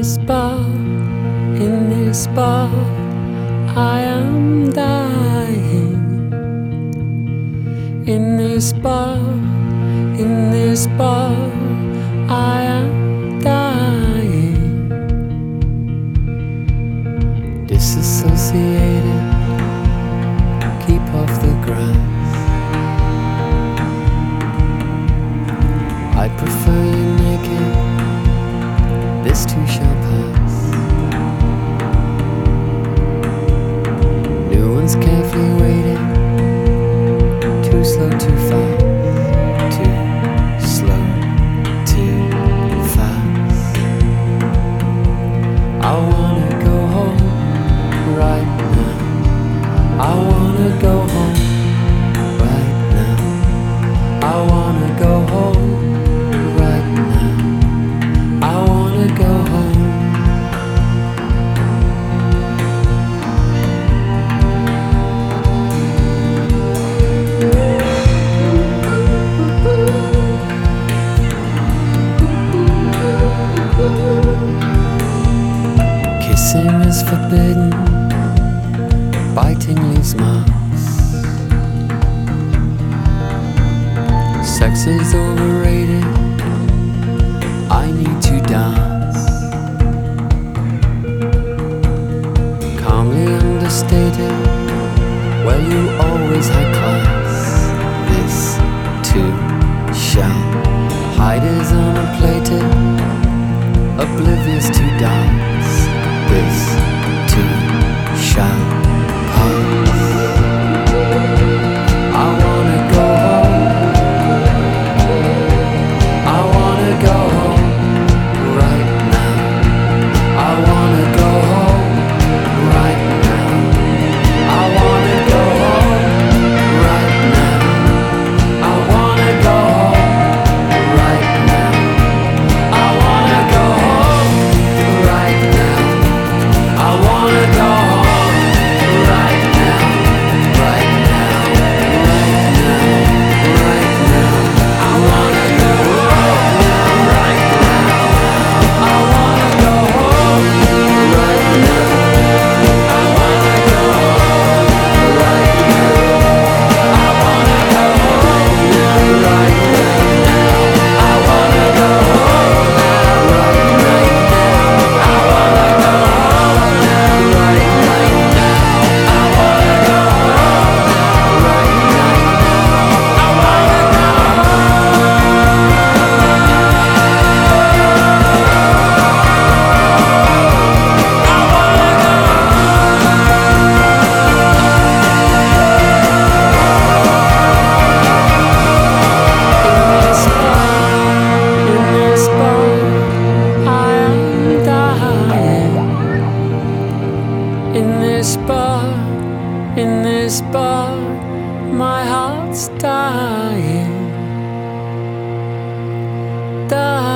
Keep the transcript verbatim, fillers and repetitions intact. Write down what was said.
this bar, in this bar, I am dying. In this bar, in this bar, I am dying. Disassociated, keep off the grass. I prefer you naked, this too shall pass. New ones carefully waiting, too slow, too fast, too slow, too fast. I wanna go home right now. I wanna go home right now. I wanna go home right now. I wanna go home. Kissing is forbidden, biting leaves marks. Sex is overrated, I need to dance. Calmly understated, well, you always high class. This too shall hide is unplated, oblivious to dance. This too shall pass. I wanna go home. I wanna go home right now. I wanna go home right now. I wanna go home right now. I wanna go home right now. I wanna go home right now. I wanna go home right now, right now, right now, right now. I wanna go home right now. I wanna go home right now. I wanna go home right now. I wanna go home right now. I wanna go home right now. I wanna go home right right now. I wanna go home right right now. I wanna go in this bar, I am dying. In this bar, in this bar, my heart's dying, dying.